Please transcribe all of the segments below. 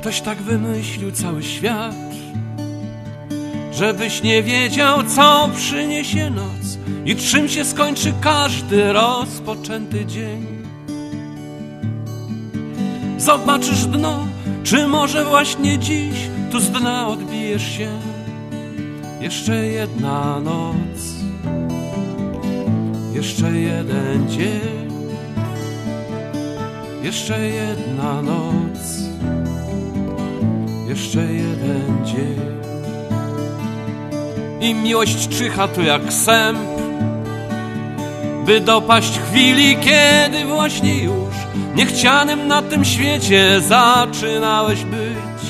Ktoś tak wymyślił cały świat, żebyś nie wiedział, co przyniesie noc i czym się skończy każdy rozpoczęty dzień. Zobaczysz dno, czy może właśnie dziś tu z dna odbijesz się. Jeszcze jedna noc, jeszcze jeden dzień, jeszcze jedna noc, jeszcze jeden dzień. I miłość czyha tu jak sęp, by dopaść chwili, kiedy właśnie już niechcianym na tym świecie zaczynałeś być.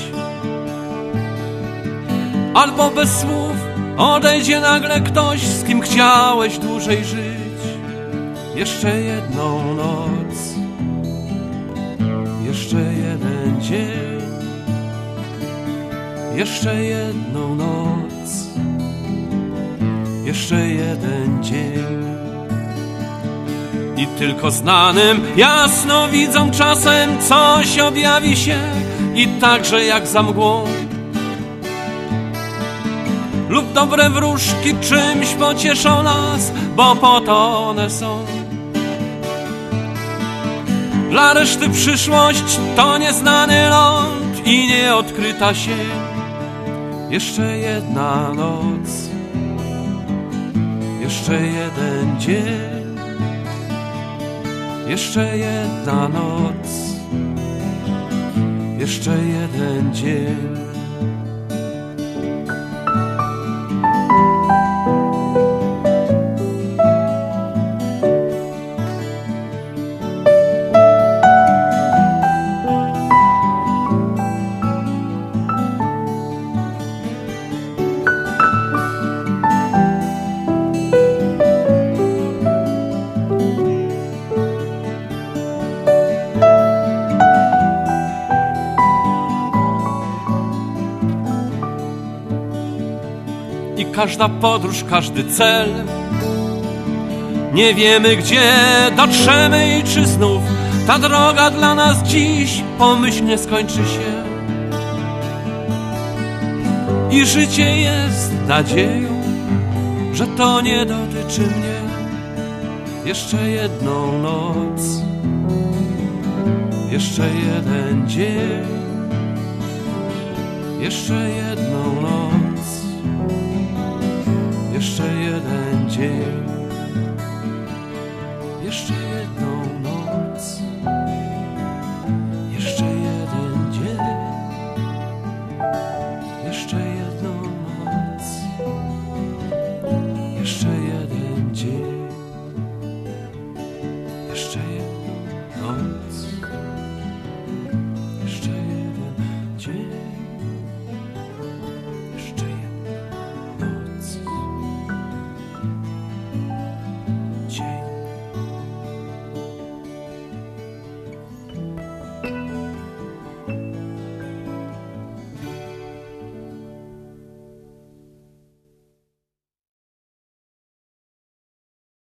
Albo bez słów odejdzie nagle ktoś, z kim chciałeś dłużej żyć. Jeszcze jedną noc, jeszcze jeden dzień, jeszcze jedną noc, jeszcze jeden dzień. I tylko znanym jasno widzą czasem coś objawi się i także jak za mgłą. Lub dobre wróżki czymś pocieszą nas, bo po to one są. Dla reszty przyszłość to nieznany ląd i nieodkryta sień. Jeszcze jedna noc, jeszcze jeden dzień, jeszcze jedna noc, jeszcze jeden dzień. I każda podróż, każdy cel, nie wiemy gdzie dotrzemy i czy znów ta droga dla nas dziś pomyślnie skończy się. I życie jest nadzieją, że to nie dotyczy mnie. Jeszcze jedną noc, jeszcze jeden dzień, jeszcze jedną noc, jeszcze jeden dzień, jeszcze jedną noc, jeszcze jeden dzień, jeszcze jedną noc, jeszcze